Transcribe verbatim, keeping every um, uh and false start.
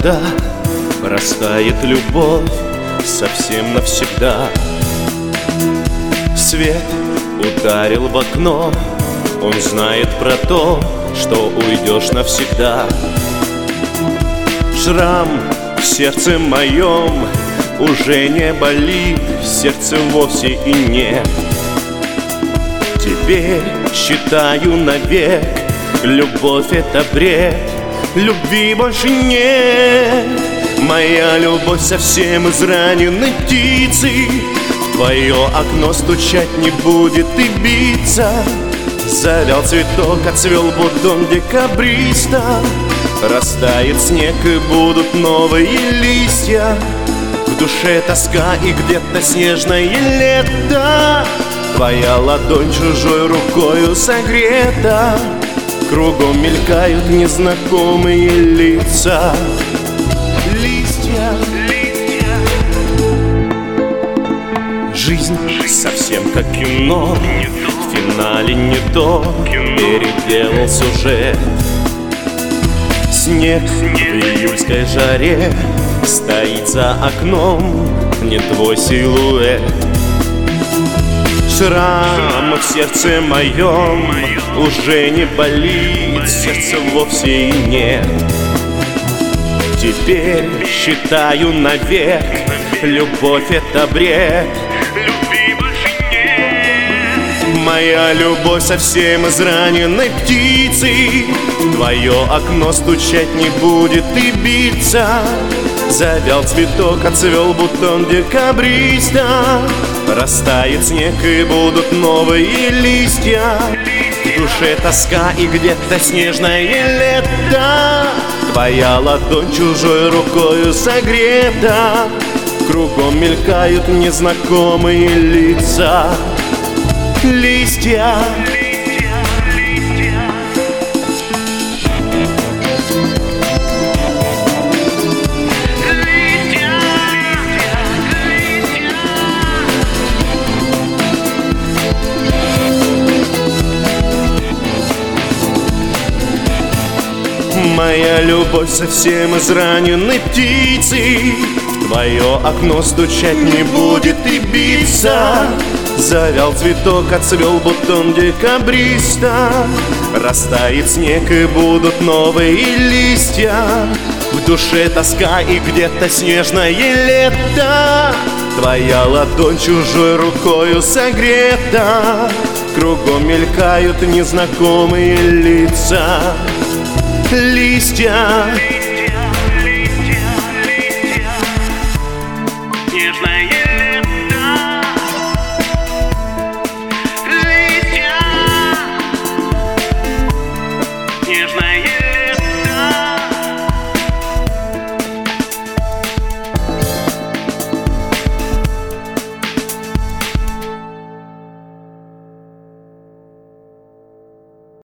когда растает любовь совсем навсегда. Свет ударил в окно, он знает про то, что уйдешь навсегда. Шрам в сердце моем уже не болит, сердце вовсе и нет. Теперь считаю навек, любовь — это бред, любви больше нет. Моя любовь совсем израненной птицей в твое окно стучать не будет и биться. Завял цветок, отцвел бутон декабриста, растает снег и будут новые листья. В душе тоска и где-то снежное лето, твоя ладонь чужой рукою согрета. Кругом мелькают незнакомые лица. Листья, листья. Жизнь совсем как кино, в финале не то, переделал сюжет. Снег в июльской жаре стоит за окном, не твой силуэт. Шрам в сердце моем уже не болит, сердца вовсе и нет. Теперь считаю навек, любовь — это бред, любви больше нет. Моя любовь совсем израненной птицей в твое окно стучать не будет и биться. Завял цветок, отцвел бутон декабриста, растает снег и будут новые листья. В душе тоска и где-то снежное лето, твоя ладонь чужой рукою согрета. Кругом мелькают незнакомые лица. Листья, листья, листья. Моя любовь совсем израненной птицей в твое окно стучать не будет и биться. Завял цветок, отцвел бутон декабриста, растает снег и будут новые листья. В душе тоска и где-то снежное лето, твоя ладонь чужой рукою согрета. Кругом мелькают незнакомые лица. Листья, листья, листья, листья. Нежное лето. Листья. Нежное лето.